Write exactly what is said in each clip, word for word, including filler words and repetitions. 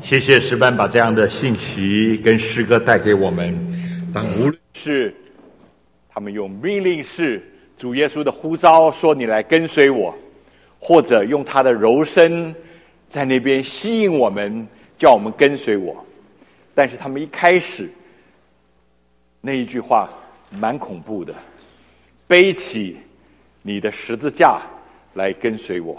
谢谢诗班把这样的信息跟诗歌带给我们。当无论是他们用命令式主耶稣的呼召说你来跟随我，或者用他的柔声在那边吸引我们，叫我们跟随我。但是他们一开始那一句话蛮恐怖的，背起你的十字架来跟随我。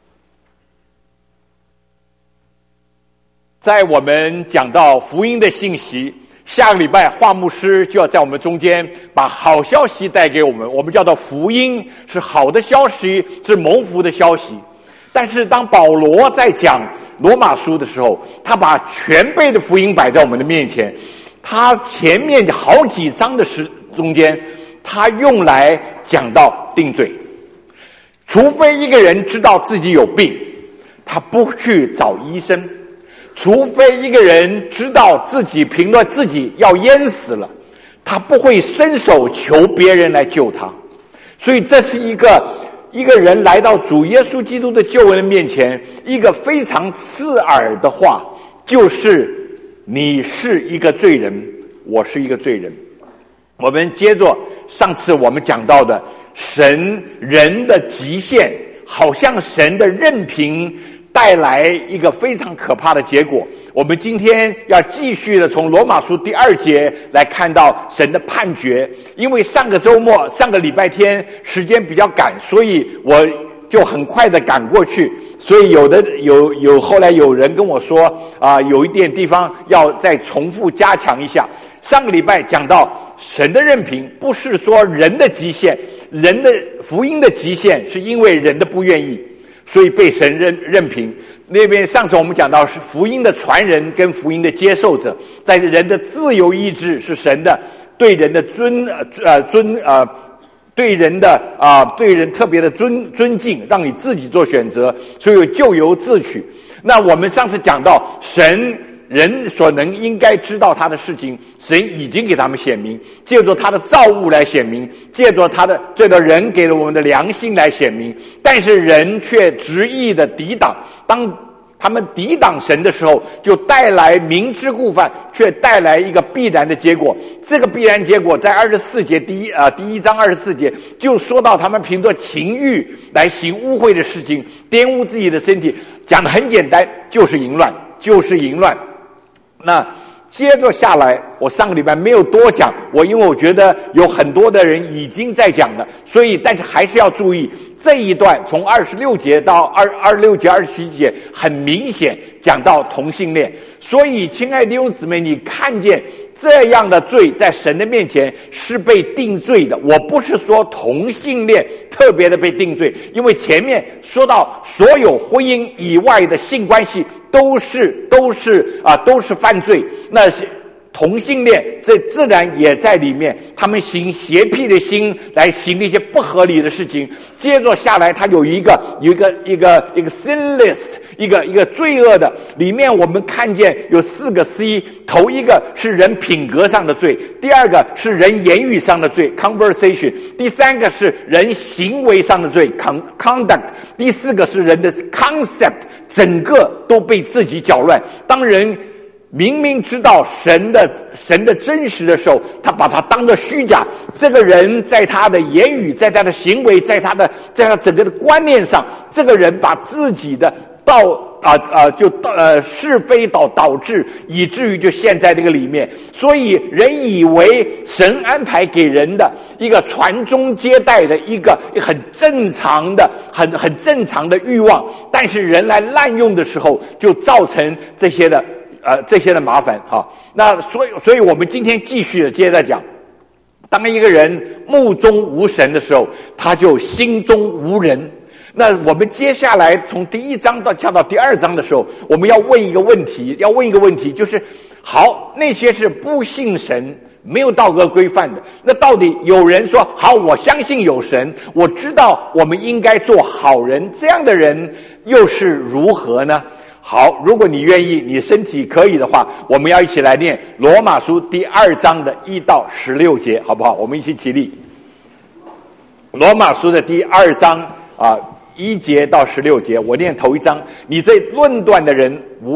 在我们讲到福音的信息，下个礼拜华牧师就要在我们中间把好消息带给我们，我们叫做福音，是好的消息，是蒙福的消息。但是当保罗在讲罗马书的时候，他把全备的福音摆在我们的面前，他前面好几章的时中间，他用来讲到定罪。除非一个人知道自己有病，他不去找医生；除非一个人知道自己评论自己要淹死了，他不会伸手求别人来救他。所以这是一个一个人来到主耶稣基督的救恩的面前，一个非常刺耳的话，就是你是一个罪人，我是一个罪人。我们接着上次我们讲到的神人的极限，好像神的任凭带来一个非常可怕的结果。我们今天要继续的从罗马书第二节来看到神的判决。因为上个周末上个礼拜天时间比较赶，所以我就很快的赶过去，所以有的有有后来有人跟我说啊、呃，有一点地方要再重复加强一下。上个礼拜讲到神的任凭，不是说人的极限，人的福音的极限是因为人的不愿意，所以被神任任凭。那边上次我们讲到是福音的传人跟福音的接受者，在人的自由意志是神的对人的尊呃尊呃对人的啊、呃、对人特别的尊尊敬，让你自己做选择，所以咎由自取。那我们上次讲到神人所能应该知道他的事情，神已经给他们显明，借着他的造物来显明，借着他的借着人给了我们的良心来显明。但是人却执意的抵挡，当他们抵挡神的时候，就带来明知故犯，却带来一个必然的结果。这个必然结果在二十四节第一啊、呃、第一章二十四节就说到，他们凭着情欲来行污秽的事情，玷污自己的身体。讲得很简单，就是淫乱，就是淫乱。那接着下来，我上个礼拜没有多讲，我因为我觉得有很多的人已经在讲了，所以但是还是要注意这一段从二十六节到二二十六节二十七节，很明显讲到同性恋。所以亲爱的弟兄姊妹，你看见这样的罪在神的面前是被定罪的。我不是说同性恋特别的被定罪，因为前面说到所有婚姻以外的性关系都是都是啊都是犯罪，那是同性恋这自然也在里面，他们行邪僻的心来行那些不合理的事情。接着下来他有一个有一个一个一个 sin list， 一个一个罪恶的，里面我们看见有四个 C， 头一个是人品格上的罪，第二个是人言语上的罪 conversation， 第三个是人行为上的罪 conduct， 第四个是人的 concept， 整个都被自己搅乱。当人明明知道神的神的真实的时候，他把它当作虚假。这个人在他的言语，在他的行为，在他的在他整个的观念上，这个人把自己的到啊啊就呃是非导导致，以至于就陷在这个里面。所以人以为神安排给人的一个传宗接代的一个很正常的很很正常的欲望，但是人来滥用的时候，就造成这些的呃，这些的麻烦哈。那所以，所以我们今天继续的接着讲，当一个人目中无神的时候，他就心中无人。那我们接下来从第一章到跳到第二章的时候，我们要问一个问题，要问一个问题，就是好，那些是不信神、没有道德规范的，那到底有人说好，我相信有神，我知道我们应该做好人，这样的人又是如何呢？好，如果你愿意，你身体可以的话，我们要一起来念罗马书第二章的一到十六节，好不好？我们一起起立。罗马书的第二章啊，一节到十六节，我念头一章。你这论断的人无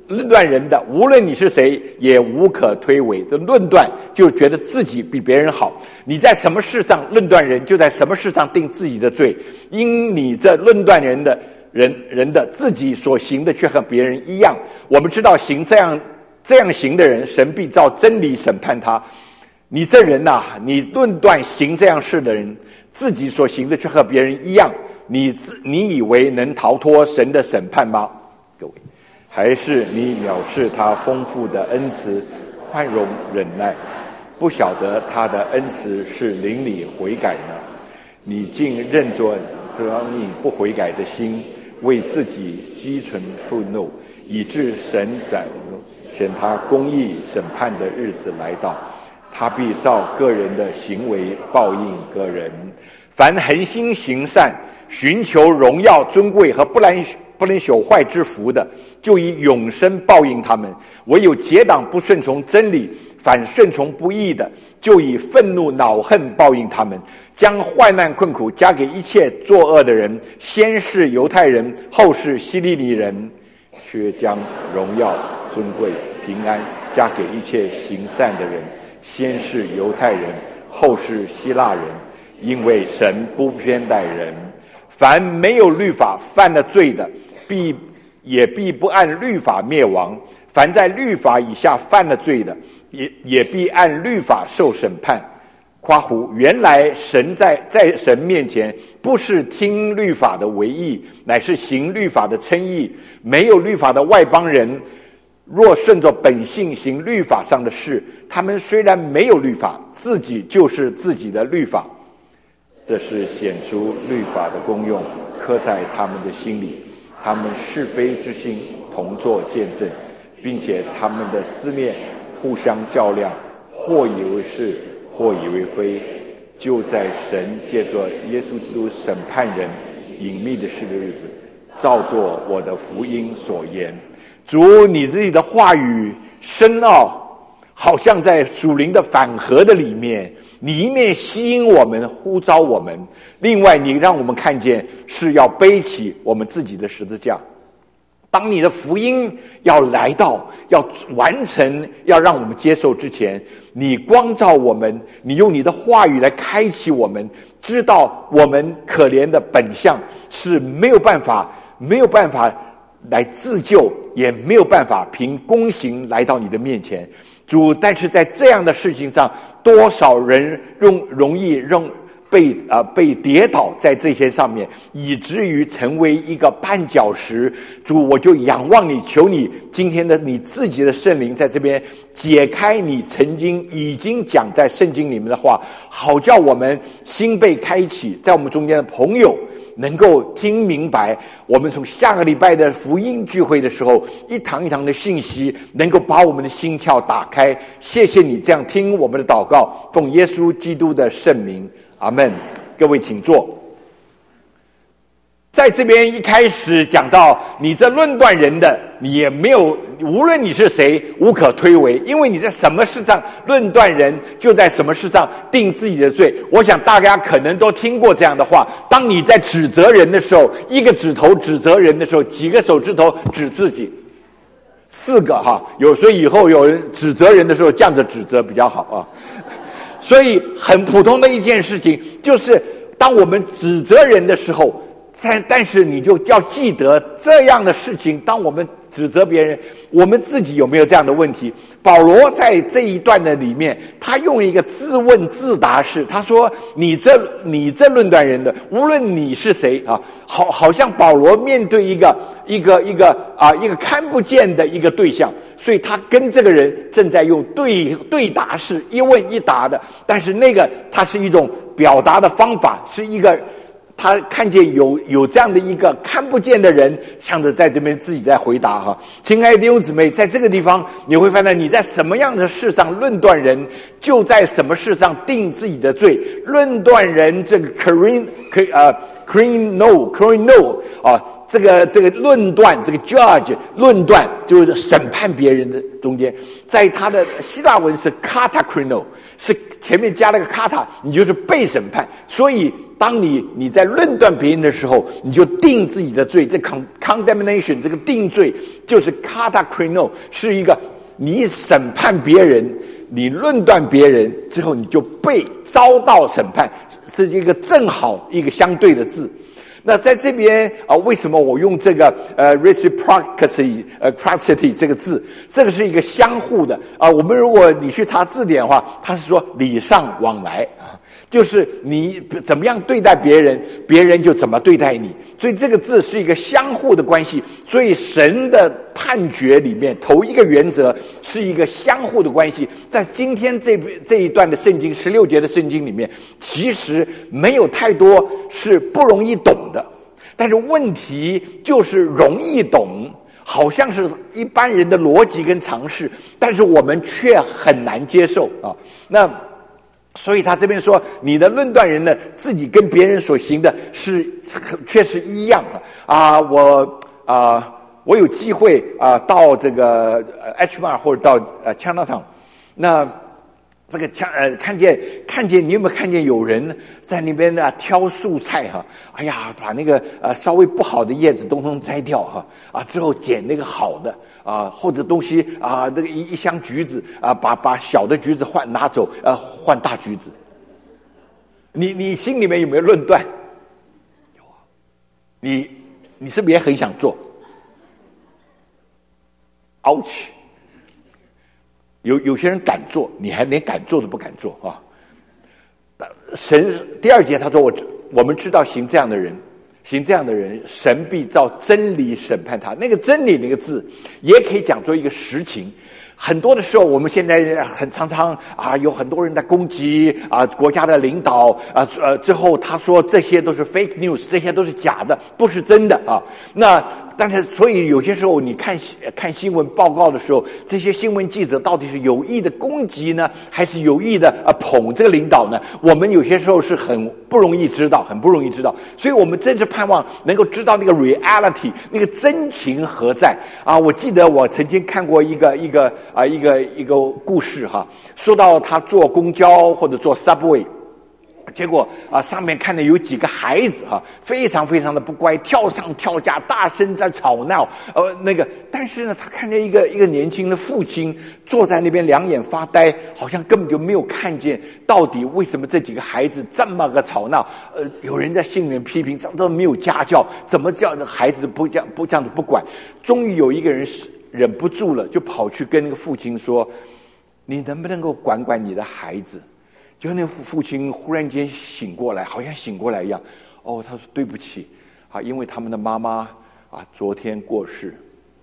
论断人的，无论你是谁，也无可推诿。这论断就觉得自己比别人好，你在什么事上论断人，就在什么事上定自己的罪。因你这论断人的人人的自己所行的却和别人一样。我们知道行这样这样行的人，神必照真理审判他。你这人呐、啊，你论断行这样事的人，自己所行的却和别人一样，你自你以为能逃脱神的审判吗？各位，还是你藐视他丰富的恩慈、宽容、忍耐，不晓得他的恩慈是邻里悔改呢？你竟认作说你不悔改的心，为自己积存愤怒，以致神展显他公义审判的日子来到，他必照个人的行为报应个人。凡恒心行善，寻求荣耀尊贵和不能不能朽坏之福的，就以永生报应他们；唯有结党不顺从真理，反顺从不义的，就以愤怒恼恨报应他们。将患难困苦加给一切作恶的人，先是犹太人，后是希利尼人，却将荣耀尊贵平安加给一切行善的人，先是犹太人，后是希腊人，因为神不偏待人。凡没有律法犯了罪的，必也必不按律法灭亡；凡在律法以下犯了罪的，也也必按律法受审判。夸胡，原来神在在神面前不是听律法的为义，乃是行律法的称义。没有律法的外邦人，若顺着本性行律法上的事，他们虽然没有律法，自己就是自己的律法。这是显出律法的功用，刻在他们的心里。他们是非之心同作见证，并且他们的思念互相较量，或以为是，或以为非。就在神借着耶稣基督审判人隐秘的事的日子，照作我的福音所言。主，你自己的话语深奥，好像在属灵的反河的里面，你一面吸引我们，呼召我们，另外你让我们看见是要背起我们自己的十字架。当你的福音要来到，要完成，要让我们接受之前，你光照我们，你用你的话语来开启我们，知道我们可怜的本相是没有办法没有办法来自救，也没有办法凭公行来到你的面前。主，但是在这样的事情上，多少人容容易让被啊、呃、被跌倒在这些上面，以至于成为一个绊脚石。主，我就仰望你，求你今天的你自己的圣灵在这边解开你曾经已经讲在圣经里面的话，好叫我们心被开启，在我们中间的朋友能够听明白，我们从下个礼拜的福音聚会的时候，一堂一堂的信息能够把我们的心窍打开。谢谢你这样听我们的祷告，奉耶稣基督的圣名，阿们。各位请坐。在这边一开始讲到，你这论断人的，你也没有，无论你是谁，无可推诿，因为你在什么事上论断人，就在什么事上定自己的罪。我想大家可能都听过这样的话，当你在指责人的时候，一个指头指责人的时候，几个手指头指自己，四个哈，有所以以后有人指责人的时候，这样子指责比较好啊。所以很普通的一件事情，就是当我们指责人的时候，但但是你就要记得这样的事情，当我们指责别人，我们自己有没有这样的问题？保罗在这一段的里面，他用一个自问自答式，他说：“你这你这论断人的，无论你是谁啊，好，好像保罗面对一个一个一个啊一个看不见的一个对象，所以他跟这个人正在用对对答式一问一答的，但是那个他是一种表达的方法，是一个。”他看见有有这样的一个看不见的人，像着在这边自己在回答哈。亲爱的弟兄姊妹，在这个地方你会发现，你在什么样的事上论断人，就在什么事上定自己的罪。论断人这个 crino 呃 crino crino 啊， 这个这个论断，这个 judge 论断就是审判别人的中间，在他的希腊文是 katakrino， 是前面加了个 kata， 你就是被审判。所以当你你在论断别人的时候，你就定自己的罪，这 condemnation 这个定罪就是 katakrino， 是一个你审判别人，你论断别人之后，你就被遭到审判，是一个正好一个相对的字。那在这边啊，为什么我用这个呃 reciprocity 呃 reciprocity 这个字？这个是一个相互的啊。我们如果你去查字典的话，它是说礼尚往来啊，就是你怎么样对待别人，别人就怎么对待你。所以这个字是一个相互的关系。所以神的判决里面头一个原则是一个相互的关系。在今天这这一段的圣经十六节的圣经里面，其实没有太多是不容易懂的，但是问题就是容易懂，好像是一般人的逻辑跟常识，但是我们却很难接受啊。那所以他这边说，你的论断人呢，自己跟别人所行的是确实一样的啊。我啊。我有机会啊、呃，到这个 H Mart 或者到呃 Chinatown， 那这个呃看见看见你有没有看见有人在那边呢挑蔬菜哈？哎呀，把那个呃稍微不好的叶子通通摘掉哈啊，之后捡那个好的啊，或者东西啊，那个一一箱橘子啊，把把小的橘子换拿走，呃换大橘子。你你心里面有没有论断？有啊，你你是不是也很想做？ouch， 有有些人敢做，你还连敢做都不敢做啊！神第二节他说：“我我们知道行这样的人，行这样的人，神必照真理审判他。”那个真理那个字，也可以讲作一个实情。很多的时候，我们现在很常常啊，有很多人在攻击啊国家的领导啊，呃，之后他说这些都是 fake news， 这些都是假的，不是真的啊。那但是，所以有些时候你看看新闻报告的时候，这些新闻记者到底是有意的攻击呢，还是有意的啊捧这个领导呢？我们有些时候是很不容易知道，很不容易知道。所以我们真是盼望能够知道那个 reality， 那个真情何在啊！我记得我曾经看过一个一个啊一个一个故事哈，说到他坐公交或者坐 subway。结果啊，上面看到有几个孩子哈、啊，非常非常的不乖，跳上跳下，大声在吵闹。呃，那个，但是呢，他看见一个一个年轻的父亲坐在那边，两眼发呆，好像根本就没有看见到底为什么这几个孩子这么个吵闹。呃，有人在心里面批评，这都没有家教，怎么叫孩子不这样不这样子不管？终于有一个人忍不住了，就跑去跟那个父亲说：“你能不能够管管你的孩子？”就那父亲忽然间醒过来，好像醒过来一样。哦，他说对不起啊，因为他们的妈妈啊昨天过世。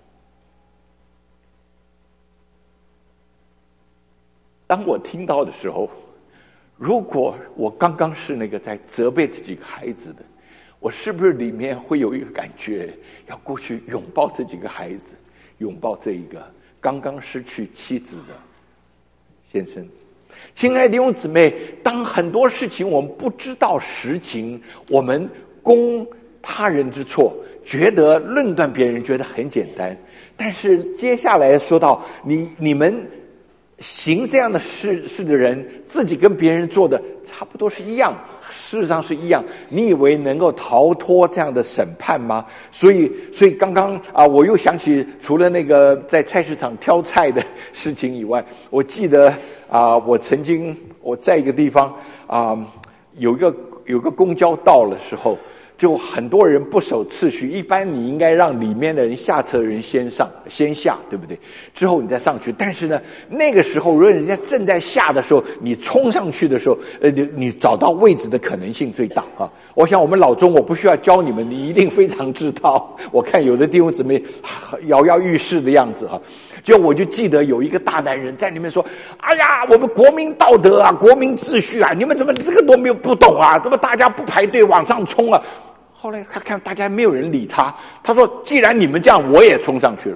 当我听到的时候，如果我刚刚是那个在责备这几个孩子的，我是不是里面会有一个感觉，要过去拥抱这几个孩子，拥抱这一个刚刚失去妻子的先生？亲爱的弟兄姊妹，当很多事情我们不知道实情，我们攻他人之错，觉得论断别人觉得很简单。但是接下来说到你你们行这样的事事的人，自己跟别人做的差不多是一样，事实上是一样。你以为能够逃脱这样的审判吗？所以，所以刚刚啊，我又想起除了那个在菜市场挑菜的事情以外，我记得啊，我曾经我在一个地方啊，有一个有个公交到的时候。就很多人不守秩序，一般你应该让里面的人下车的人先上先下，对不对？之后你再上去。但是呢，那个时候如果人家正在下的时候，你冲上去的时候，呃，你你找到位置的可能性最大啊！我想我们老中我不需要教你们，你一定非常知道。我看有的弟兄姊妹摇摇欲试的样子啊，就我就记得有一个大男人在里面说：“哎呀，我们国民道德啊，国民秩序啊，你们怎么这个都没有不懂啊？怎么大家不排队往上冲啊？”后来他看大家没有人理他，他说：“既然你们这样，我也冲上去了。”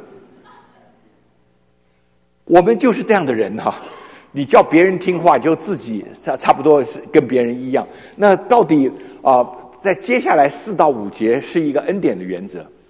我们就是这样的人哈、啊，你叫别人听话，就自己差差不多是跟别人一样。那到底啊、呃，在接下来四到五节是一个恩典的原则。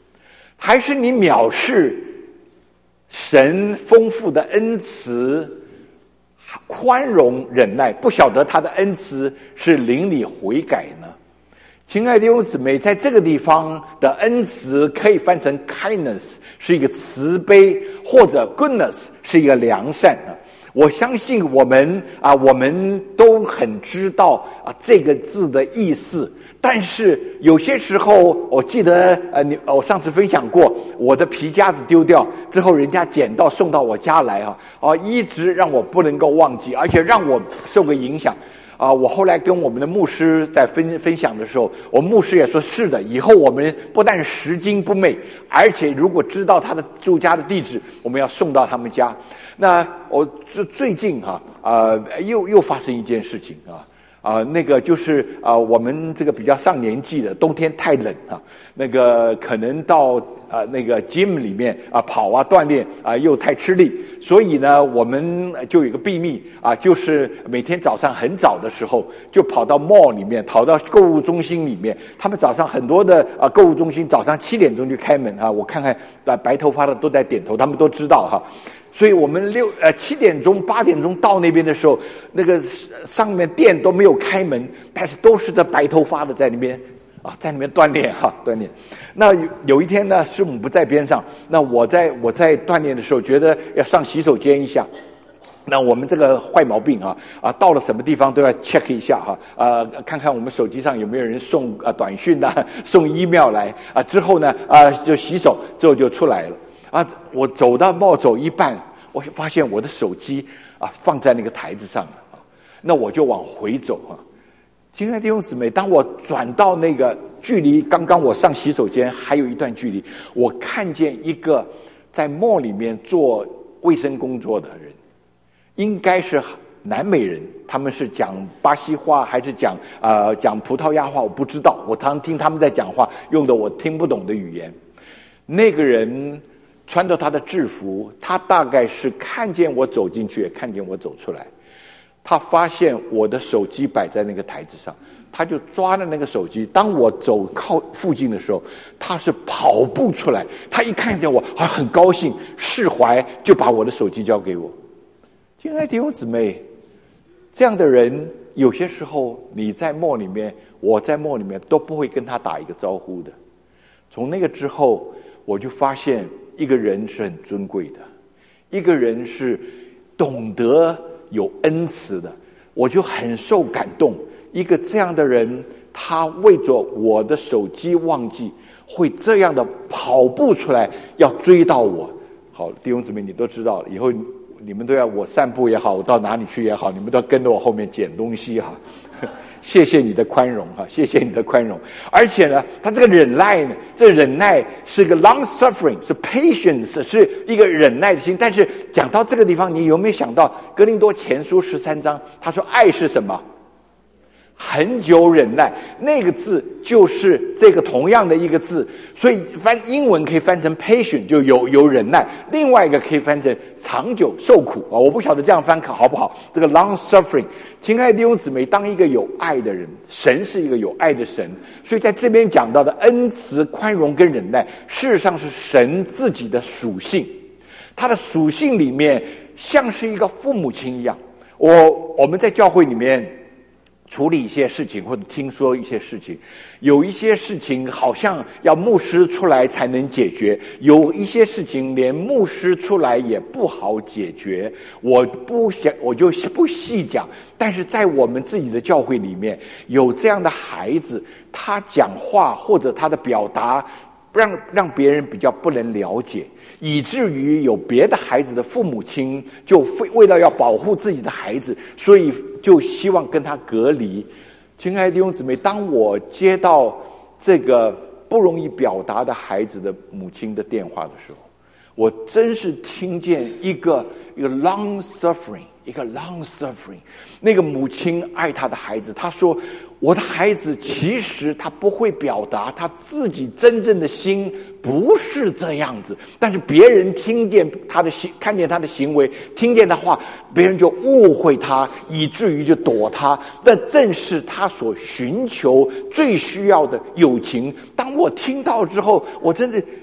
还是你藐视神丰富的恩慈、宽容、忍耐，不晓得他的恩慈是领你悔改呢？亲爱的弟兄姊妹，在这个地方的恩慈可以翻成 kindness， 是一个慈悲，或者 goodness 是一个良善啊。我相信我们啊，我们都很知道啊这个字的意思。但是有些时候，我记得呃，你我上次分享过，我的皮夹子丢掉之后，人家捡到送到我家来啊，啊，一直让我不能够忘记，而且让我受个影响。啊，我后来跟我们的牧师在分分享的时候，我牧师也说是的，以后我们不但拾金不昧，而且如果知道他的住家的地址，我们要送到他们家。那我最近哈啊、呃，又又发生一件事情啊。啊、呃，那个就是啊、呃，我们这个比较上年纪的，冬天太冷啊，那个可能到啊、呃、那个 gym 里面啊、呃、跑啊锻炼啊、呃、又太吃力，所以呢，我们就有一个秘密啊、呃，就是每天早上很早的时候就跑到 mall 里面，跑到购物中心里面。他们早上很多的啊、呃、购物中心早上七点钟就开门啊，我看看啊白头发的都在点头，他们都知道哈。所以我们六呃七点钟八点钟到那边的时候，那个上面店都没有开门，但是都是这白头发的在那边啊，在那边锻炼哈锻炼。那有有一天呢，师母不在边上，那我在我在锻炼的时候，觉得要上洗手间一下。那我们这个坏毛病啊啊，到了什么地方都要 check 一下哈，呃，看看我们手机上有没有人送啊短讯呐、啊，送 email 来啊，之后呢啊就洗手，之后就出来了。啊！我走到冒走一半，我发现我的手机啊放在那个台子上了啊，那我就往回走啊。亲爱的弟兄姊妹，当我转到那个距离刚刚我上洗手间还有一段距离，我看见一个在 mall 里面做卫生工作的人，应该是南美人，他们是讲巴西话还是讲呃讲葡萄牙话，我不知道。我常听他们在讲话，用的我听不懂的语言。那个人穿着他的制服，他大概是看见我走进去，也看见我走出来。他发现我的手机摆在那个台子上，他就抓了那个手机。当我走靠附近的时候，他是跑步出来。他一看见我，还很高兴，释怀，就把我的手机交给我。亲爱的弟兄姊妹，这样的人有些时候你在mall里面，我在mall里面都不会跟他打一个招呼的。从那个之后，我就发现一个人是很尊贵的，一个人是懂得有恩慈的，我就很受感动。一个这样的人，他为着我的手机忘记，会这样的跑步出来要追到我。好，弟兄姊妹，你都知道了，以后你们都要我散步也好，我到哪里去也好，你们都要跟着我后面捡东西哈。谢谢你的宽容哈，谢谢你的宽容。而且呢，他这个忍耐呢，这忍耐是个 long suffering， 是 patience， 是一个忍耐的心。但是讲到这个地方，你有没有想到哥林多前书十三章，他说爱是什么？很久忍耐，那个字就是这个同样的一个字，所以翻英文可以翻成 patient， 就有有忍耐。另外一个可以翻成长久受苦啊，我不晓得这样翻好不好。这个 long suffering， 亲爱的弟兄姊妹，当一个有爱的人，神是一个有爱的神，所以在这边讲到的恩慈、宽容跟忍耐，事实上是神自己的属性。他的属性里面像是一个父母亲一样。我我们在教会里面处理一些事情，或者听说一些事情，有一些事情好像要牧师出来才能解决，有一些事情连牧师出来也不好解决。我不想，我就不细讲。但是在我们自己的教会里面，有这样的孩子，他讲话或者他的表达，让让别人比较不能了解。以至于有别的孩子的父母亲就为了要保护自己的孩子，所以就希望跟他隔离。亲爱的弟兄姊妹，当我接到这个不容易表达的孩子的母亲的电话的时候，我真是听见一个一个 long suffering， 一个 long suffering。那个母亲爱她的孩子，她说：“我的孩子其实他不会表达他自己真正的心，不是这样子。但是别人听见他的行，看见他的行为，听见的话，别人就误会他，以至于就躲他。那正是他所寻求、最需要的友情。当我听到之后，我真的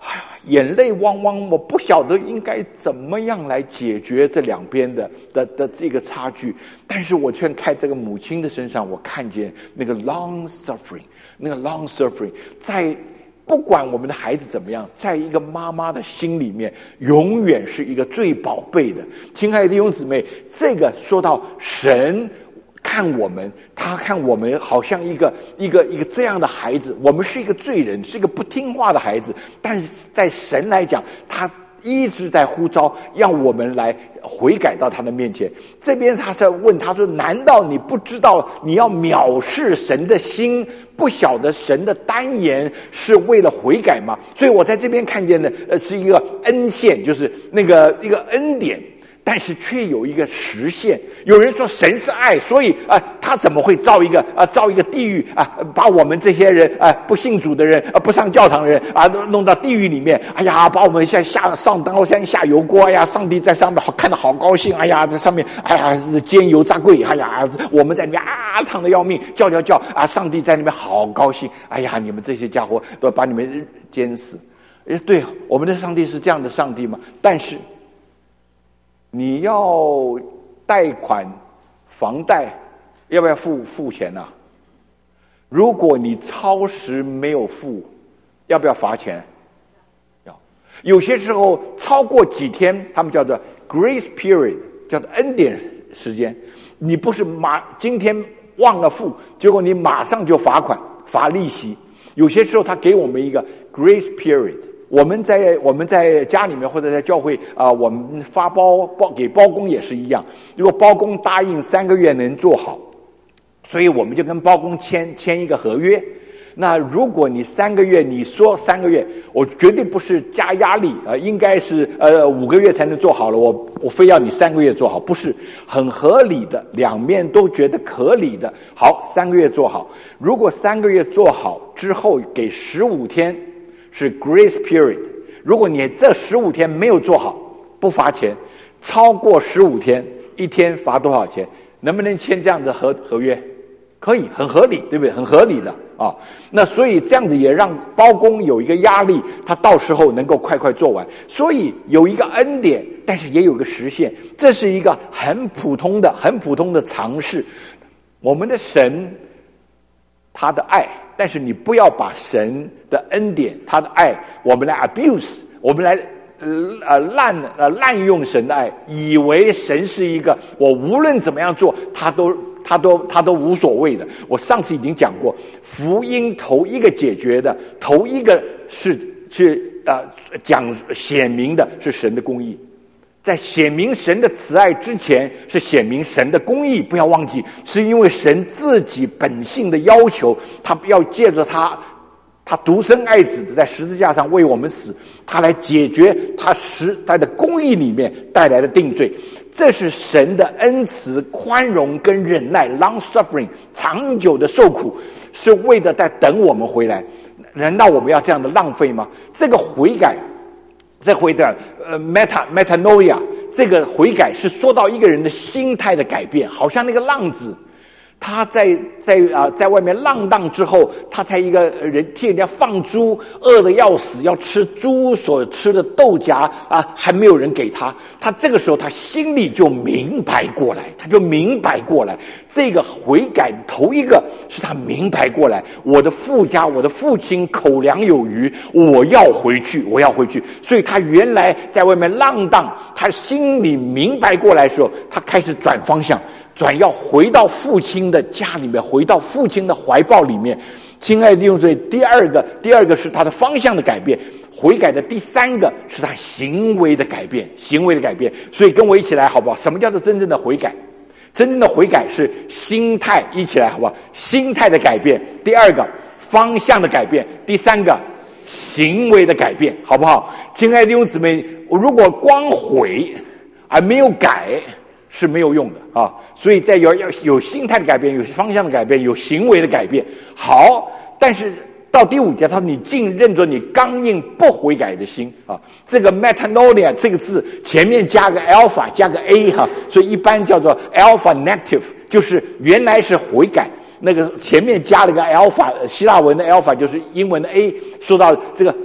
哎呀，眼泪汪汪，我不晓得应该怎么样来解决这两边的的的这个差距。但是我却看这个母亲的身上，我看见那个 long suffering， 那个 long suffering， 在不管我们的孩子怎么样，在一个妈妈的心里面，永远是一个最宝贝的。亲爱的弟兄姊妹，这个说到神看我们，他看我们好像一个一个一个这样的孩子，我们是一个罪人，是一个不听话的孩子，但是在神来讲，他一直在呼召让我们来悔改到他的面前。这边他是问他说，难道你不知道你要藐视神的心，不晓得神的单言是为了悔改吗？所以我在这边看见的呃是一个恩线，就是那个一个恩典，但是却有一个实现。有人说神是爱，所以啊、呃，他怎么会造一个啊、呃、造一个地狱啊、呃，把我们这些人啊、呃、不信主的人啊、呃、不上教堂的人啊、呃、弄到地狱里面？哎呀，把我们下下上刀山下油锅！哎呀，上帝在上面好看得好高兴！哎呀，在上面哎呀煎油炸桂！哎呀，我们在里面啊烫得要命，叫叫叫啊！上帝在里面好高兴！哎呀，你们这些家伙都把你们煎死！哎，对，我们的上帝是这样的上帝吗？但是你要贷款房贷要不要付付钱啊？如果你超时没有付，要不要罚钱？要。有些时候超过几天，他们叫做 grace period， 叫做恩典时间，你不是马今天忘了付，结果你马上就罚款罚利息。有些时候他给我们一个 grace period。我们在我们在家里面或者在教会啊、呃，我们发包包给包工也是一样。如果包工答应三个月能做好，所以我们就跟包工签签一个合约。那如果你三个月，你说三个月，我绝对不是加压力啊、呃，应该是呃五个月才能做好了，我我非要你三个月做好，不是很合理的，两面都觉得合理的。好，三个月做好。如果三个月做好之后给十五天。是 grace period， 如果你这十五天没有做好，不罚钱；超过十五天，一天罚多少钱？能不能签这样的合合约？可以，很合理，对不对？很合理的啊。那所以这样子也让包工有一个压力，他到时候能够快快做完。所以有一个恩典，但是也有个实现，这是一个很普通的、很普通的常识。我们的神，他的爱。但是你不要把神的恩典，他的爱，我们来 abuse， 我们来呃滥呃滥用神的爱，以为神是一个我无论怎么样做，他都他都他都无所谓的。我上次已经讲过，福音头一个解决的，头一个是去呃讲显明的是神的公义。在显明神的慈爱之前，是显明神的公义。不要忘记，是因为神自己本性的要求，他要借着他他独生爱子在十字架上为我们死，他来解决他实他的公义里面带来的定罪。这是神的恩慈、宽容跟忍耐 long suffering， 长久的受苦，是为了在等我们回来。难道我们要这样的浪费吗？这个悔改，这悔改呃 meta metanoia， 这个悔改是说到一个人的心态的改变，好像那个浪子，他在在啊、呃、在外面浪荡之后，他才一个人替人家放猪，饿得要死，要吃猪所吃的豆荚啊，还没有人给他，他这个时候他心里就明白过来，他就明白过来，这个悔改头一个是他明白过来，我的父家，我的父亲口粮有余，我要回去，我要回去。所以他原来在外面浪荡，他心里明白过来的时候，他开始转方向。转要回到父亲的家里面，回到父亲的怀抱里面。亲爱的弟兄姊妹，第二个，第二个是他的方向的改变，悔改的第三个是他行为的改变，行为的改变。所以跟我一起来好不好？什么叫做真正的悔改？真正的悔改是心态，一起来好不好？心态的改变，第二个方向的改变，第三个行为的改变，好不好？亲爱的弟兄姊妹，如果光悔而没有改，是没有用的啊！所以在有要有心态的改变，有方向的改变，有行为的改变。好，但是到第五节，他说你竟认作你刚硬不悔改的心啊！这个 metanoia 这个字前面加个 alpha 加个 a 哈、啊，所以一般叫做 alpha negative， 就是原来是悔改，那个前面加了个 alpha， 希腊文的 alpha 就是英文的 a， 说到这个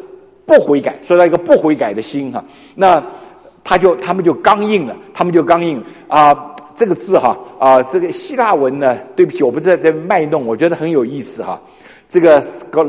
不悔改，说到一个不悔改的心哈，那他就他们就刚硬了，他们就刚硬啊、呃。这个字哈啊、呃，这个希腊文呢，对不起，我不是在卖弄，我觉得很有意思哈。这个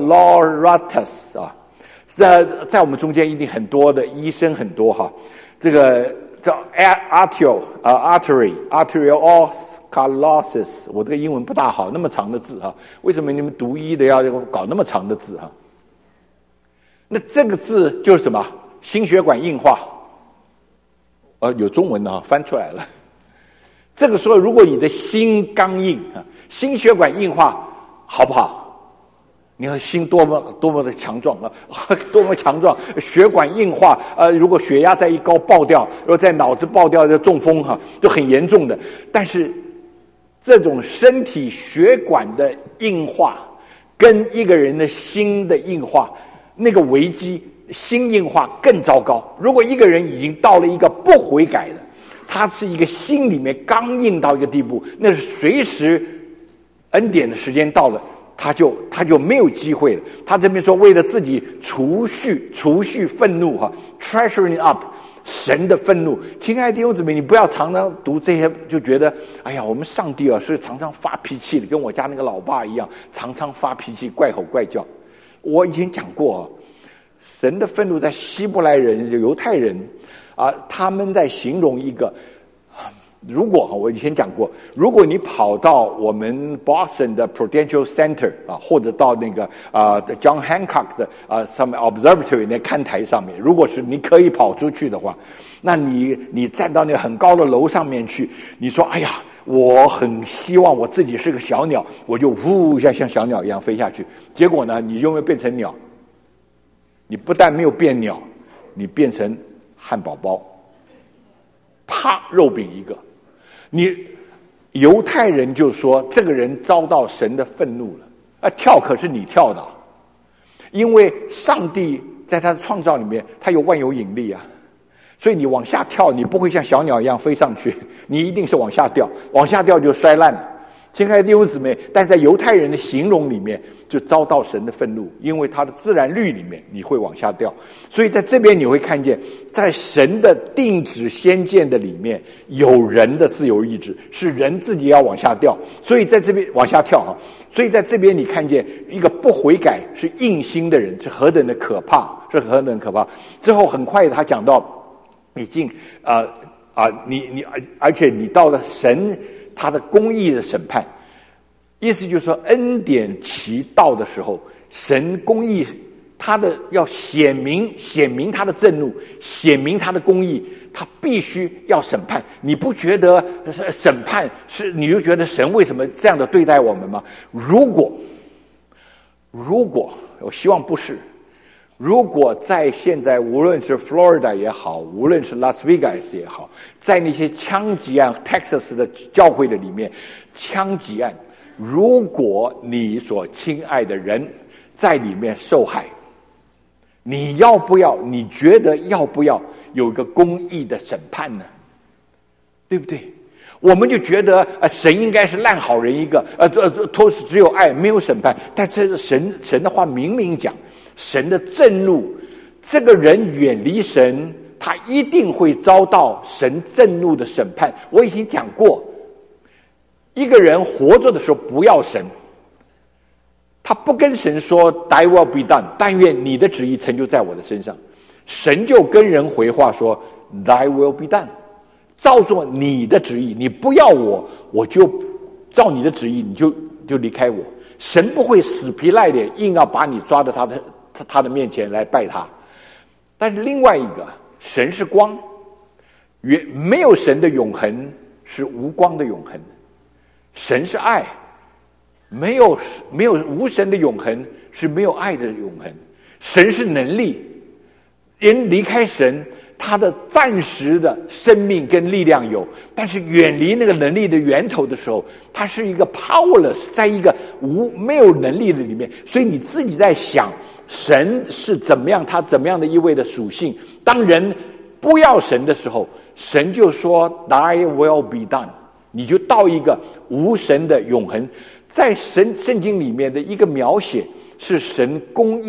sclerotus 啊，在在我们中间一定很多的医生很多哈。这个叫 arterial 啊 artery arterial sclerosis， 我这个英文不大好，那么长的字哈，为什么你们读医的要搞那么长的字哈？那这个字就是什么？心血管硬化。呃，有中文的哈，翻出来了。这个时候，如果你的心刚硬啊，心血管硬化，好不好？你看心多么多么的强壮啊，多么强壮！血管硬化，呃，如果血压再一高爆掉，如果在脑子爆掉，就中风哈、啊，就很严重的。但是这种身体血管的硬化，跟一个人的心的硬化，那个危机，心硬化更糟糕。如果一个人已经到了一个不悔改的，他是一个心里面刚硬到一个地步，那是随时恩典的时间到了，他就他就没有机会了。他这边说，为了自己储蓄储蓄愤怒哈 ，treasuring up 神的愤怒。亲爱的弟兄姊妹，你不要常常读这些就觉得，哎呀，我们上帝啊是常常发脾气的，跟我家那个老爸一样，常常发脾气，怪吼怪叫。我以前讲过啊，神的愤怒在希伯来人、犹太人。啊，他们在形容一个，如果我以前讲过，如果你跑到我们 Boston 的 Prudential Center 啊，或者到那个啊 John Hancock 的啊上面 Observatory 那看台上面，如果是你可以跑出去的话，那你你站到那个很高的楼上面去，你说，哎呀，我很希望我自己是个小鸟，我就呜一下像小鸟一样飞下去。结果呢，你就会变成鸟。你不但没有变鸟，你变成汉堡包，啪，肉饼一个。你犹太人就说这个人遭到神的愤怒了，啊，跳可是你跳的，因为上帝在他的创造里面，他有万有引力啊，所以你往下跳，你不会像小鸟一样飞上去，你一定是往下掉，往下掉就摔烂了。亲爱的弟兄姊妹，但在犹太人的形容里面，就遭到神的愤怒，因为他的自然律里面你会往下掉。所以在这边你会看见，在神的定旨先见的里面，有人的自由意志，是人自己要往下掉。所以在这边往下跳哈，所以在这边你看见一个不悔改是硬心的人，是何等的可怕，是何等的可怕。之后很快他讲到，已经啊啊、呃呃，你你而且你到了神。他的公义的审判，意思就是说，恩典期到的时候，神公义他的要显明显明他的震怒，显明他的公义，他必须要审判。你不觉得审判是你就觉得神为什么这样的对待我们吗？如果如果我希望不是，如果在现在无论是 Florida 也好，无论是 Las Vegas 也好，在那些枪击案 Texas 的教会的里面，枪击案，如果你所亲爱的人在里面受害，你要不要？你觉得要不要有一个公义的审判呢？对不对？我们就觉得呃，神应该是烂好人一个，呃，都是只有爱，没有审判。但这神神的话明明讲。神的震怒，这个人远离神，他一定会遭到神震怒的审判。我已经讲过，一个人活着的时候不要神，他不跟神说 "Thy will be done"， 但愿你的旨意成就在我的身上。神就跟人回话说 "Thy will be done"， 照做你的旨意，你不要我，我就照你的旨意，你就就离开我。神不会死皮赖脸硬要把你抓到他的。他的面前来拜他，但是另外一个，神是光，原没有神的永恒是无光的永恒，神是爱，没有没有无神的永恒是没有爱的永恒，神是能力，人离开神，他的暂时的生命跟力量有，但是远离那个能力的源头的时候，他是一个 powerless， 在一个无没有能力的里面，所以你自己在想。神是怎么样？他怎么样的一位的属性？当人不要神的时候，神就说 "Thy will be done"， 你就到一个无神的永恒。在神圣经里面的一个描写，是神公义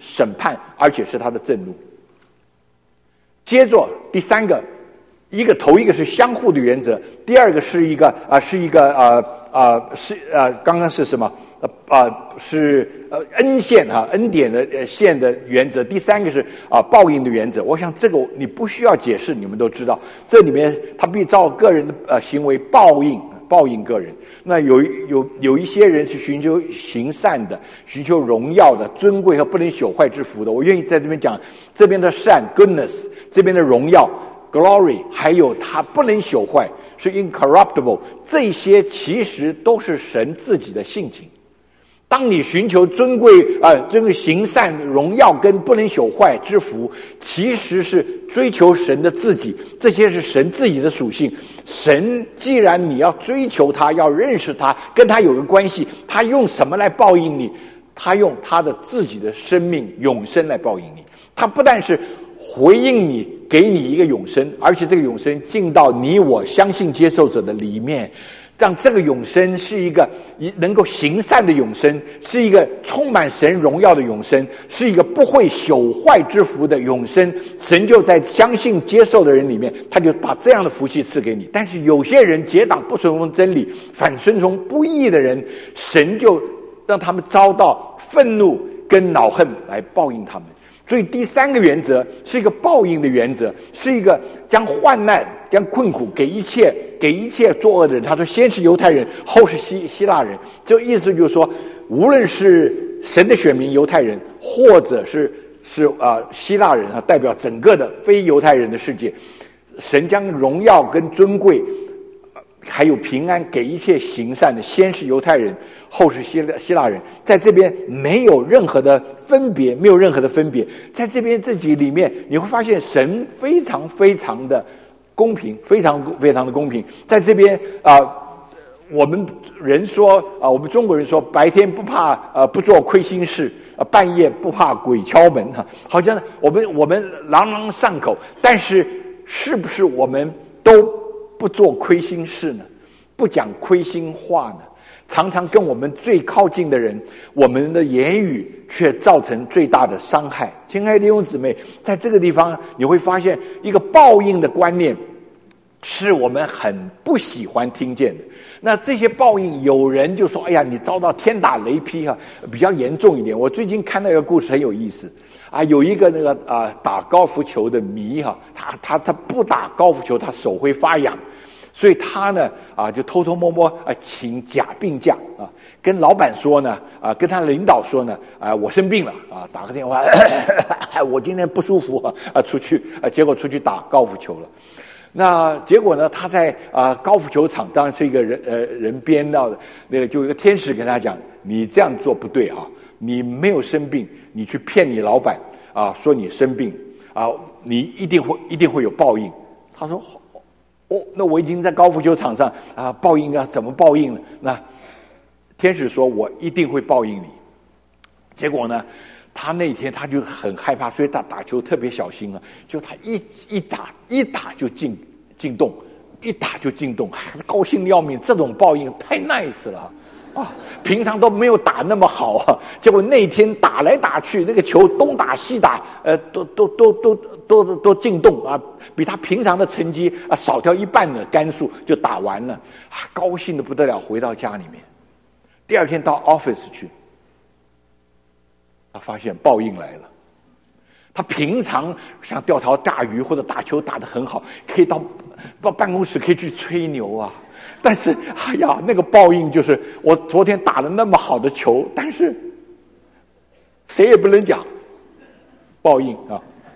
审判，而且是他的震怒。接着第三个，一个头一个是相互的原则，第二个是一个啊、呃、是一个呃呃是呃刚刚是什么呃呃是呃恩线哈、啊、恩典的呃线的原则，第三个是啊、呃、报应的原则。我想这个你不需要解释，你们都知道，这里面他必照个人的呃行为报应报应个人。那有有有一些人是寻求行善的，寻求荣耀的、尊贵和不能朽坏之福的。我愿意在这边讲这边的善 goodness， 这边的荣耀 glory， 还有它不能朽坏是 incorruptible， 这些其实都是神自己的性情。当你寻求尊贵啊，这个行善、荣耀跟不能朽坏之福，其实是追求神的自己，这些是神自己的属性。神既然你要追求他，要认识他，跟他有个关系，他用什么来报应你？他用他的自己的生命永生来报应你。他不但是回应你，给你一个永生，而且这个永生进到你我相信接受者的里面，让这个永生是一个能够行善的永生，是一个充满神荣耀的永生，是一个不会朽坏之福的永生。神就在相信接受的人里面，他就把这样的福气赐给你。但是有些人结党不顺从真理，反顺从不义的人，神就让他们遭到愤怒跟恼恨来报应他们。所以第三个原则是一个报应的原则，是一个将患难、将困苦给一切给一切作恶的人。他说，先是犹太人，后是希希腊人。这意思就是说，无论是神的选民犹太人，或者是是啊、呃、希腊人啊，代表整个的非犹太人的世界，神将荣耀跟尊贵，还有平安给一切行善的，先是犹太人，后是希腊希腊人。在这边没有任何的分别，没有任何的分别。在这边这几里面，你会发现神非常非常的公平，非常非常的公平。在这边啊、呃，我们人说啊、呃，我们中国人说，白天不怕呃不做亏心事，呃半夜不怕鬼敲门哈，好像我们我们朗朗上口，但是是不是我们都不做亏心事呢？不讲亏心话呢？常常跟我们最靠近的人，我们的言语却造成最大的伤害。亲爱的弟兄姊妹，在这个地方你会发现一个报应的观念，是我们很不喜欢听见的。那这些报应，有人就说：“哎呀，你遭到天打雷劈哈、啊，比较严重一点。”我最近看到一个故事很有意思啊，有一个那个啊打高尔夫球的迷哈、啊，他他他不打高尔夫球，他手会发痒。所以他呢啊就偷偷摸摸啊请假病假啊，跟老板说呢啊，跟他领导说呢啊，我生病了啊，打个电话，我今天不舒服啊，出去啊，结果出去打高尔夫球了。那结果呢，他在啊高尔夫球场，当然是一个人呃人编到的那个，就有一个天使跟他讲，你这样做不对啊，你没有生病，你去骗你老板啊，说你生病啊，你一定会一定会有报应。他说。哦，那我已经在高尔夫球场上啊，报应啊，怎么报应呢？那天使说，我一定会报应你。结果呢，他那天他就很害怕，所以他打球特别小心啊。就他一一打一打就进进洞，一打就进洞，高兴的要命。这种报应太 nice 了啊！平常都没有打那么好啊，结果那天打来打去，那个球东打西打，呃，都都都都都都都进洞啊，比他平常的成绩啊少掉一半的杆数就打完了，啊，高兴的不得了。回到家里面，第二天到 office 去，他发现报应来了。他平常像钓条大鱼或者打球打得很好，可以到到办公室可以去吹牛啊。但是，哎呀，那个报应就是我昨天打了那么好的球，但是谁也不能讲报应啊！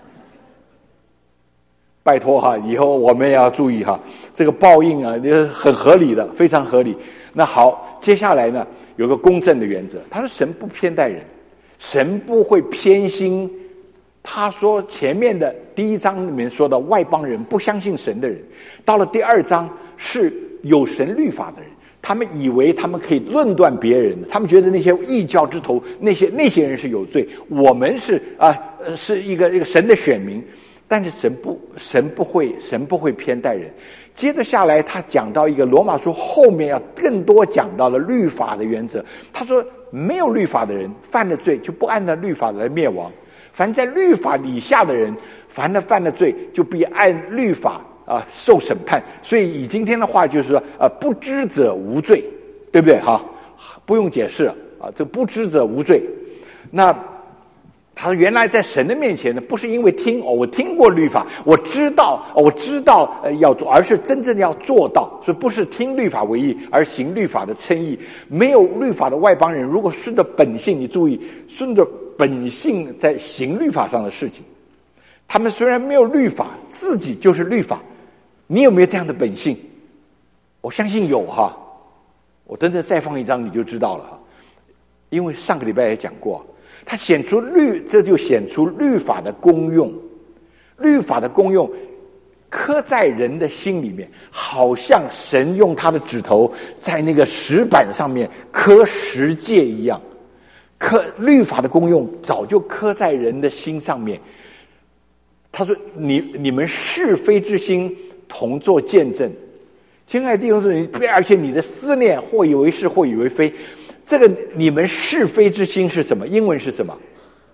拜托哈，以后我们也要注意哈，这个报应啊，很合理的，非常合理。那好，接下来呢，有个公正的原则，他说神不偏待人，神不会偏心。他说前面的第一章里面说的外邦人不相信神的人，到了第二章是有神律法的人，他们以为他们可以论断别人，他们觉得那些异教之头那些那些人是有罪，我们是啊、呃、是一个一个神的选民。 但是神不神不会神不会偏待人。接着下来他讲到一个罗马书后面要更多讲到了律法的原则。他说没有律法的人犯了罪就不按照律法来灭亡，凡在律法以下的人，凡他犯了罪就必按律法啊、呃、受审判。所以以今天的话就是说呃不知者无罪，对不对哈？不用解释了啊，这不知者无罪。那他原来在神的面前呢，不是因为听哦，我听过律法，我知道，哦、我知道、呃、要做，而是真正要做到。所以不是听律法为义，而行律法的称义。没有律法的外邦人，如果顺着本性，你注意，顺着本性在行律法上的事情，他们虽然没有律法，自己就是律法。你有没有这样的本性？我相信有哈。我等等再放一张你就知道了哈。因为上个礼拜也讲过，它显出律，这就显出律法的功用。律法的功用刻在人的心里面，好像神用他的指头在那个石板上面刻十诫一样。刻律法的功用早就刻在人的心上面。他说你你们是非之心同作见证。亲爱的弟兄姊妹，而且你的思念或以为是或以为非，这个你们是非之心是什么？英文是什么？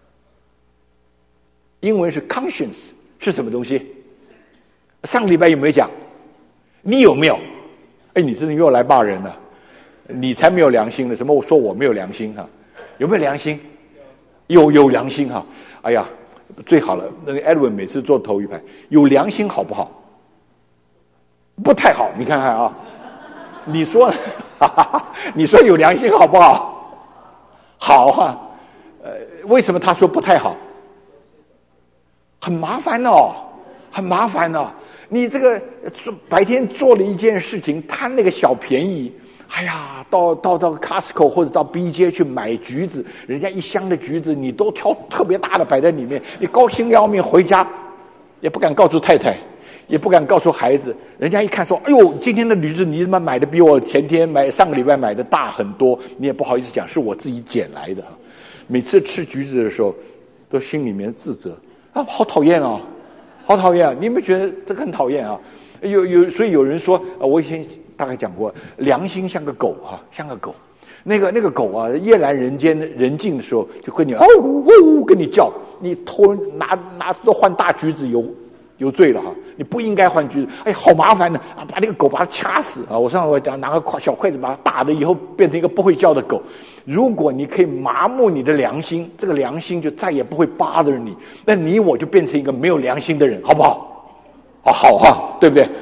英文是 conscience， 是什么东西？上个礼拜有没有讲？你有没有？哎，你真的又来骂人了，你才没有良心了。什么？我说我没有良心哈、啊？有没有良心？有有良心哈、啊？哎呀，最好了。那个 Edwin 每次坐头一排，有良心好不好？不太好，你看看啊，你说，哈哈哈，你说有良心好不好？好啊，呃，为什么他说不太好？很麻烦哦，很麻烦哦。你这个白天做了一件事情，贪那个小便宜，哎呀，到到到 Costco 或者到 B J 去买橘子，人家一箱的橘子，你都挑特别大的摆在里面，你高兴要命，回家也不敢告诉太太。也不敢告诉孩子，人家一看说：“哎呦，今天的橘子你他妈买的比我前天买上个礼拜买的大很多。”你也不好意思讲，是我自己捡来的。每次吃橘子的时候，都心里面自责啊，好讨厌哦，好讨厌啊！你有没有觉得这个很讨厌啊？有有，所以有人说，我以前大概讲过，良心像个狗哈、啊，像个狗。那个那个狗啊，夜阑人间人静的时候，就跟你哦哦跟你叫，你偷拿拿都换大橘子油。有罪了哈！你不应该换橘子，哎，好麻烦的啊！把那个狗把它掐死啊！我上回讲拿个小筷子把它打的，以后变成一个不会叫的狗。如果你可以麻木你的良心，这个良心就再也不会 bother你，那你我就变成一个没有良心的人，好不好？啊，好哈，对不对？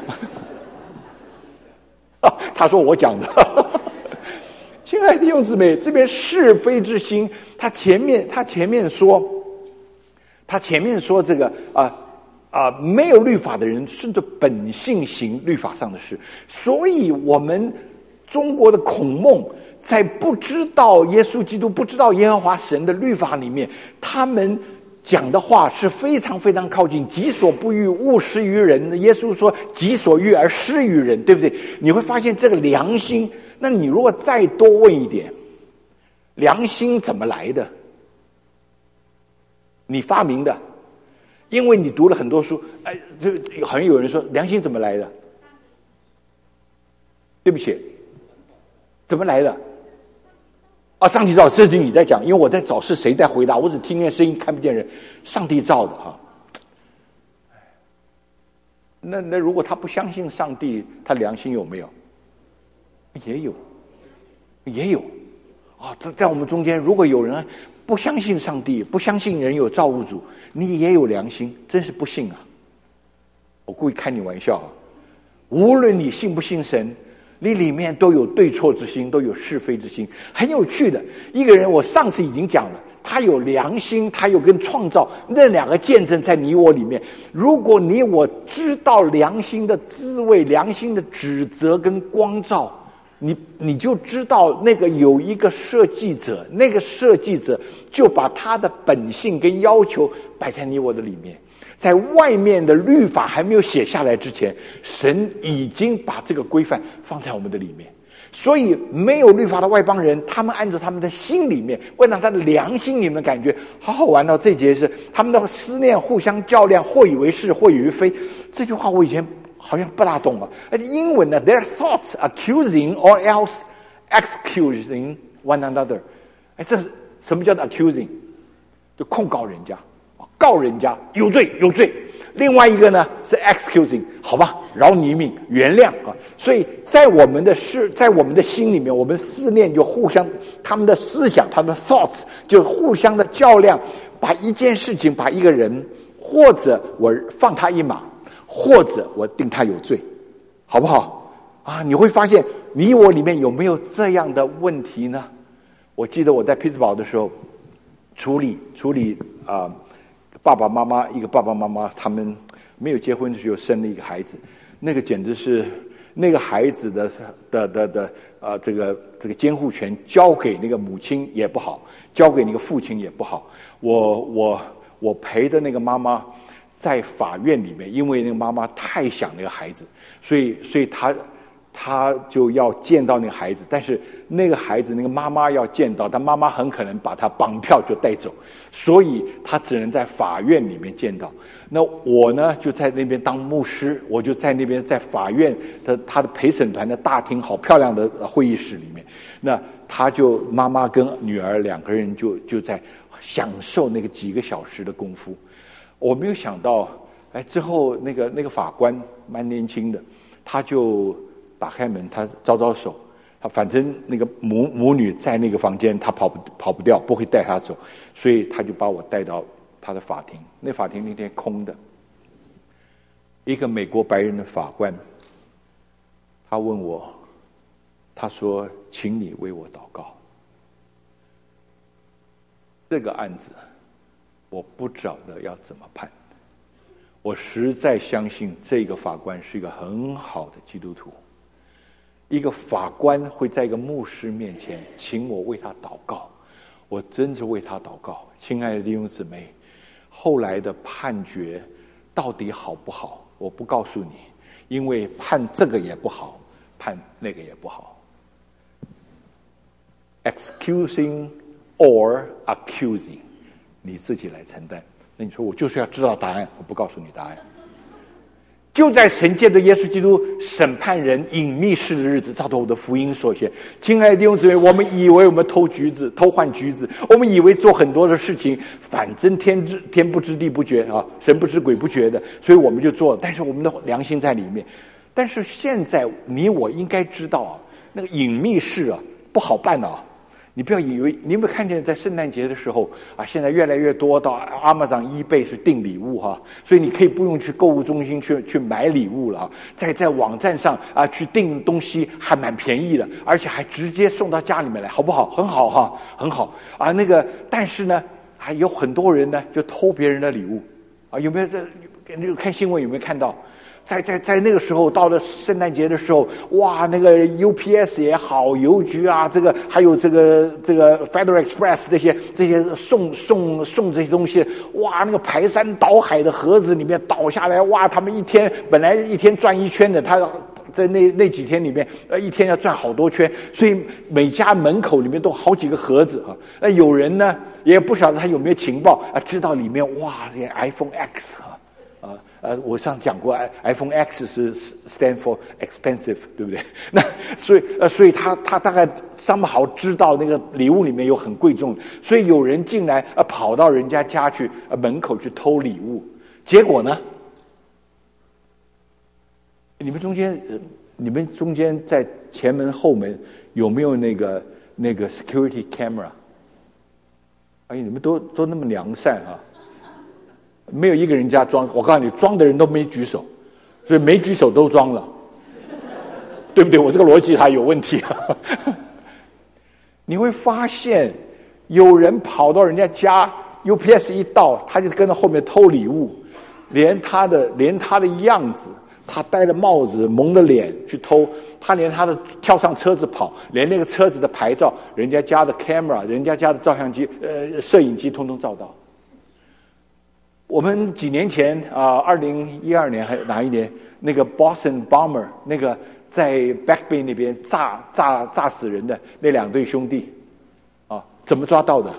啊，他说我讲的。亲爱的弟兄姊妹，这边是非之心，他前面他前面说，他前面说这个啊。呃啊、呃，没有律法的人顺着本性行律法上的事，所以我们中国的孔孟在不知道耶稣基督、不知道耶和华神的律法里面，他们讲的话是非常非常靠近己所不欲，勿施于人。耶稣说己所欲而施于人，对不对？你会发现这个良心，那你如果再多问一点，良心怎么来的？你发明的？因为你读了很多书，哎，就好像有人说良心怎么来的？对不起，怎么来的？啊，上帝造，这是你在讲，因为我在找是谁在回答，我只听见声音，看不见人。上帝造的哈。那那如果他不相信上帝，他良心有没有？也有，也有。啊，在在我们中间，如果有人不相信上帝，不相信人有造物主，你也有良心，真是不幸啊！我故意开你玩笑啊！无论你信不信神，你里面都有对错之心，都有是非之心。很有趣的一个人，我上次已经讲了，他有良心，他有跟创造那两个见证在你我里面。如果你我知道良心的滋味，良心的指责跟光照，你你就知道那个有一个设计者，那个设计者就把他的本性跟要求摆在你我的里面。在外面的律法还没有写下来之前，神已经把这个规范放在我们的里面。 所以没有律法的外邦人，他们按照他们的心里面，为了他的良心里面感觉好好玩哦。这节是他们的思念互相较量，或以为是，或以为非。这句话我以前好像不大懂啊。而且英文呢 ，their thoughts accusing or else excusing one another。哎，这是什么叫做 accusing？ 就控告人家，告人家有罪有罪。另外一个呢是 excusing， 好吧，饶你一命，原谅啊。所以在我们的事，在我们的心里面，我们思念就互相，他们的思想，他们的 thoughts 就互相的较量，把一件事情，把一个人，或者我放他一马，或者我定他有罪，好不好啊？你会发现你我里面有没有这样的问题呢？我记得我在匹兹堡的时候，处理处理啊。呃爸爸妈妈，一个爸爸妈妈，他们没有结婚的时候生了一个孩子，那个简直是那个孩子的的的的呃，这个这个监护权交给那个母亲也不好，交给那个父亲也不好。我我我陪的那个妈妈在法院里面，因为那个妈妈太想那个孩子，所以所以她他就要见到那个孩子，但是那个孩子那个妈妈要见到，但妈妈很可能把他绑票就带走，所以他只能在法院里面见到。那我呢就在那边当牧师，我就在那边在法院的他的陪审团的大厅，好漂亮的会议室里面，那他就妈妈跟女儿两个人就就在享受那个几个小时的功夫。我没有想到，哎，之后那个那个法官蛮年轻的，他就打开门，他招招手，他反正那个母母女在那个房间，他跑不跑不掉，不会带他走，所以他就把我带到他的法庭。那法庭那天空的，一个美国白人的法官，他问我，他说：“请你为我祷告。”这个案子，我不晓得要怎么判。我实在相信这个法官是一个很好的基督徒。一个法官会在一个牧师面前请我为他祷告，我真是为他祷告。亲爱的弟兄姊妹，后来的判决到底好不好，我不告诉你，因为判这个也不好，判那个也不好。Excusing or accusing， 你自己来承担。那你说我就是要知道答案，我不告诉你答案。就在神借着耶稣基督审判人隐秘事的日子，照着我的福音所写。亲爱的弟兄姊妹，我们以为我们偷橘子，偷换橘子，我们以为做很多的事情，反正天知天不知地不觉啊，神不知鬼不觉的，所以我们就做了。但是我们的良心在里面。但是现在你我应该知道啊，那个隐秘事啊不好办啊。你不要以为，你有没有看见在圣诞节的时候啊，现在越来越多到阿玛长eBay是订礼物哈、啊，所以你可以不用去购物中心去去买礼物了啊，在在网站上啊去订东西还蛮便宜的，而且还直接送到家里面来，好不好？很好哈、啊，很好啊。那个，但是呢，还有很多人呢就偷别人的礼物啊，有没有这？看新闻有没有看到？在在在那个时候，到了圣诞节的时候，哇，那个 U P S 也好，邮局啊，这个还有这个这个 Federal Express 这些这些送送送这些东西，哇，那个排山倒海的盒子里面倒下来，哇，他们一天本来一天转一圈的，他在那那几天里面，呃，一天要转好多圈，所以每家门口里面都好几个盒子啊。那有人呢，也不晓得他有没有情报啊，知道里面哇，这些 iPhone X 啊。啊，呃，我上次讲过 ，iPhone X 是 stand for expensive， 对不对？那所以呃，所以他他大概somehow知道那个礼物里面有很贵重的，所以有人进来呃跑到人家家去呃门口去偷礼物，结果呢，你们中间呃你们中间在前门后门有没有那个那个 security camera？ 哎，你们都都那么良善啊！没有一个人家装，我告诉你，装的人都没举手，所以没举手都装了，对不对？我这个逻辑还有问题啊！你会发现，有人跑到人家家 ，U P S 一到，他就跟着后面偷礼物，连他的连他的样子，他戴了帽子，蒙着脸去偷，他连他的跳上车子跑，连那个车子的牌照，人家家的 camera， 人家家的照相机，呃，摄影机，通通照到。我们几年前啊，二零一二年还哪一年？那个 Boston bomber， 那个在 Back Bay 那边炸炸炸死人的那两对兄弟，啊，怎么抓到的？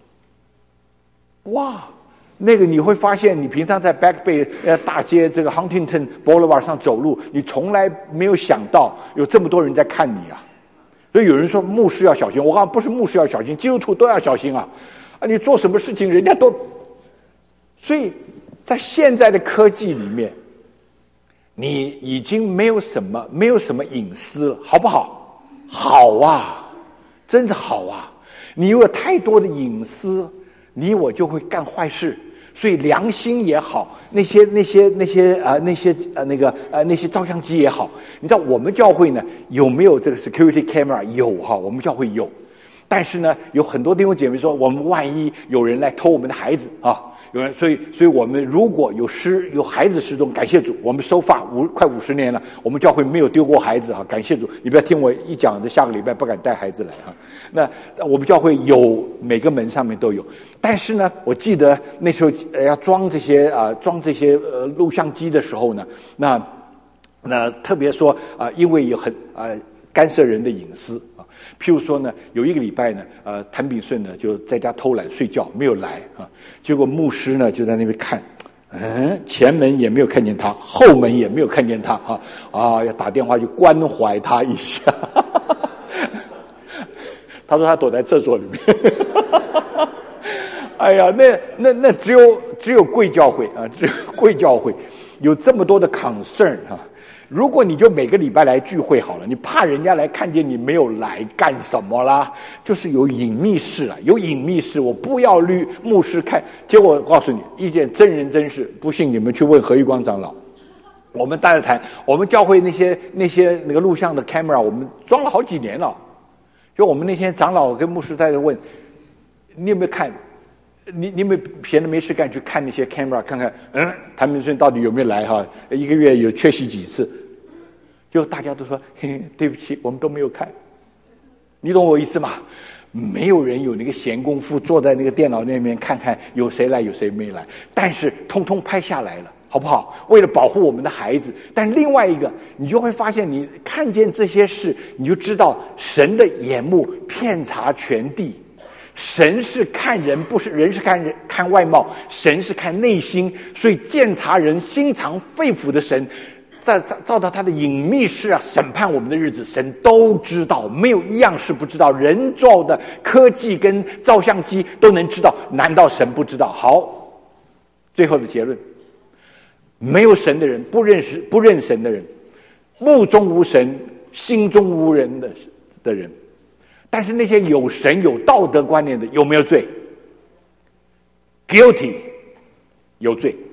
哇，那个你会发现，你平常在 Back Bay 呃大街这个 Huntington Boulevard 上走路，你从来没有想到有这么多人在看你啊。所以有人说牧师要小心，我告诉你，不是牧师要小心，基督徒都要小心啊！啊，你做什么事情，人家都……所以在现在的科技里面，你已经没有什么没有什么隐私了，好不好？好啊，真是好啊！你有太多的隐私，你我就会干坏事。所以良心也好，那些那些那些啊、呃、那些呃那个呃那些照相机也好，你知道我们教会呢有没有这个 security camera？ 有哈，我们教会有。但是呢，有很多弟兄姐妹说，我们万一有人来偷我们的孩子啊，有人，所以所以我们如果有失有孩子失踪，感谢主，我们收发五快五十年了，我们教会没有丢过孩子啊，感谢主。你不要听我一讲的，下个礼拜不敢带孩子来哈。那我们教会有每个门上面都有，但是呢，我记得那时候呃要装这些啊、呃、装这些呃录像机的时候呢，那那特别说啊、呃，因为有很啊、呃、干涉人的隐私。譬如说呢，有一个礼拜呢，呃，谭炳顺呢就在家偷懒睡觉，没有来啊。结果牧师呢就在那边看，嗯，前门也没有看见他，后门也没有看见他啊啊，要打电话去关怀他一下。他说他躲在厕所里面。哎呀，那那那只有只有贵教会啊，只有贵教会有这么多的 concern 啊。如果你就每个礼拜来聚会好了，你怕人家来看见你没有来干什么啦？就是有隐秘室啊，有隐秘室，我不要律牧师看。结果我告诉你一件真人真事，不信你们去问何玉光长老。我们大家谈，我们教会那些那些那个录像的 camera， 我们装了好几年了。就我们那天长老跟牧师在这问，你有没有看？你你们闲着没事干去看那些 camera 看看，嗯，谭明顺到底有没有来哈？一个月有缺席几次？就大家都说，嘿嘿，对不起，我们都没有看。你懂我意思吗？没有人有那个闲工夫坐在那个电脑那边看看有谁来有谁没来，但是通通拍下来了，好不好？为了保护我们的孩子。但另外一个，你就会发现，你看见这些事，你就知道神的眼目遍察全地。神是看人，不是人是看人看外貌，神是看内心，所以鉴察人心肠肺腑的神，在照到他的隐秘事啊，审判我们的日子，神都知道，没有一样是不知道。人造的科技跟照相机都能知道，难道神不知道？好，最后的结论，没有神的人，不认识不认神的人，目中无神，心中无人的的人。但是那些有神有道德观念的有没有罪？ Guilty， 有罪。